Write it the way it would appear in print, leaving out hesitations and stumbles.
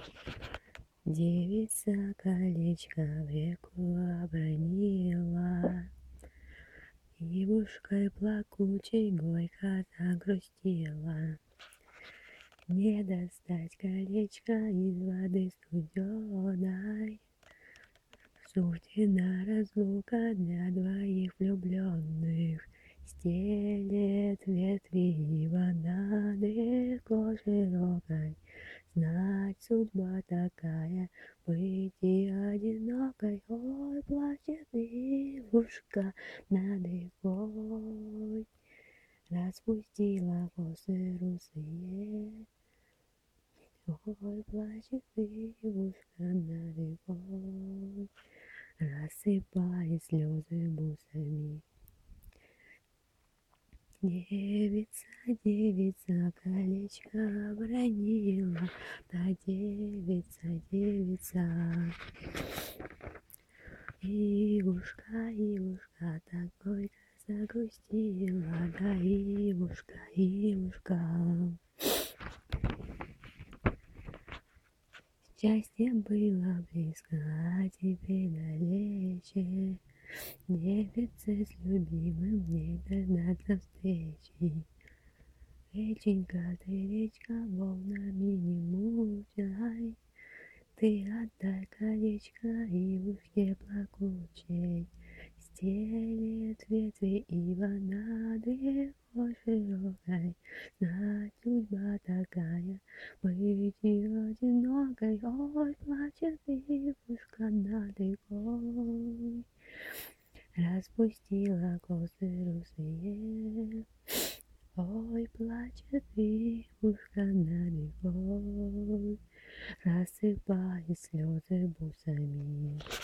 Девица колечко в реку обронила, Ивушкой плакучей горько загрустила. Не достать колечко из воды студеной, Суждена разлука для двоих влюбленных. Стелет ветви ива над рекой широкой, Знать судьба такая, быть и одинокой. Ой, плачет ивушка над рекой, Распустила косы русые. Ой, плачет ивушка над рекой, Рассыпая слезы бусами. Девица, девица, колечко обронила, да девица, девица. Ивушка, ивушка, так горько загрустила, да ивушка, ивушка. Счастье было близко, а теперь далече. Девице с любимым не дождаться встречи. Реченька, ты речка, волнами не мучай, Ты отдай колечко ивушке плакучей. Стелет ветви ива над рекой широкой, Знать судьба такая, быть и одинокой. Ой, плачет ивушка над рекой, Распустила косы русые. Ой, плачет ивушка над рекой, Рассыпая слезы бусами.